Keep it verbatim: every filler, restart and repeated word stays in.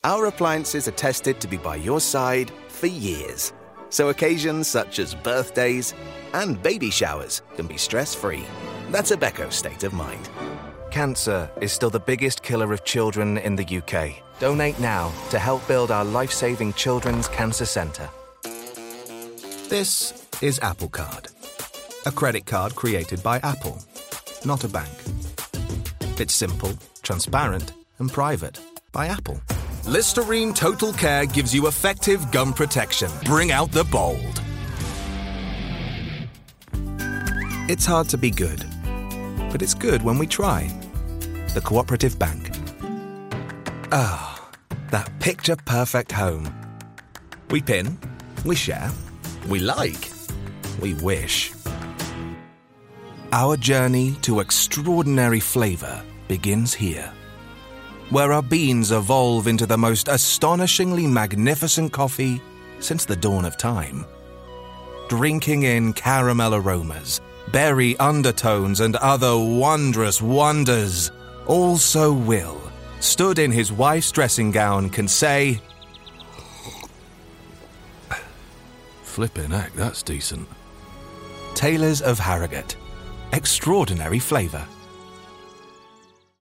Our appliances are tested to be by your side for years. So occasions such as birthdays and baby showers can be stress-free. That's a Beko state of mind. Cancer is still the biggest killer of children in the U K. Donate now to help build our life-saving Children's Cancer Centre. This is Apple Card. A credit card created by Apple, not a bank. It's simple, transparent, and private by Apple. Listerine Total Care gives you effective gum protection. Bring out the bold. It's hard to be good, but it's good when we try. The Cooperative Bank. Ah, that picture-perfect home. We pin, we share, we like, we wish. Our journey to extraordinary flavour begins here, where our beans evolve into the most astonishingly magnificent coffee since the dawn of time. Drinking in caramel aromas, berry undertones, and other wondrous wonders, also Will, stood in his wife's dressing gown, can say, Flippin' heck, that's decent. Taylors of Harrogate. Extraordinary flavour.